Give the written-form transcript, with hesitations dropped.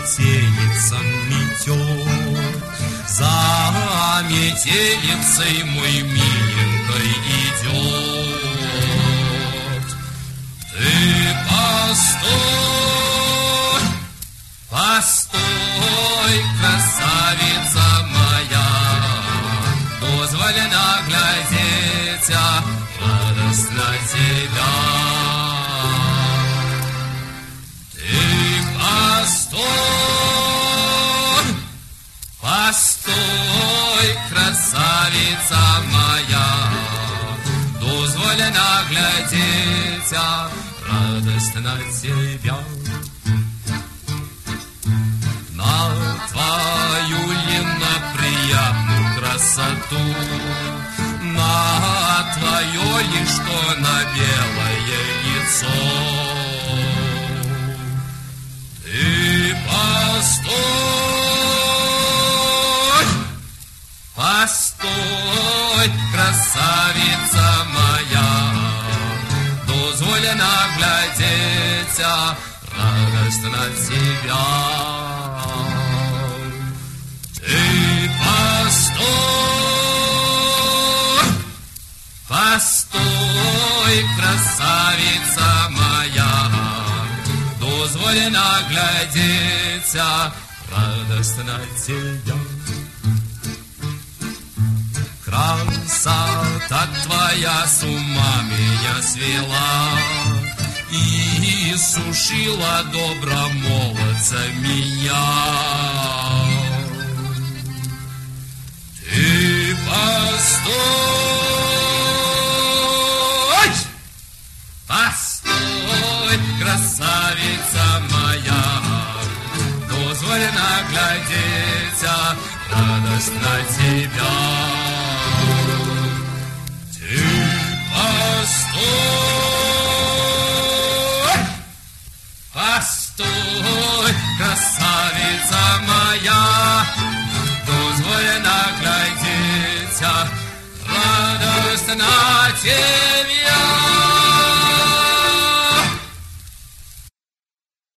метелица метет. За метелицей мой миленькой идет. Ты постой, постой, красавица моя, дозволено глядеть радостно тебя. Ты постой, постой, красавица моя, дозволено глядеть радостно тебя. На твою приятную красоту, на твое лишь что на белое лицо. Ты постой, постой, красавица моя, дозволено глядеть радостно тебя. Ты постой, постой, красавица моя, дозволено глядеть радостно тебя. Красота твоя с ума меня свела и сушила добромолодца меня. Ты постой, постой, красавица моя, дозволено глядеть радостно тебя. Ты постой, постой, красавица моя, дозволено глядеть радостно тебе.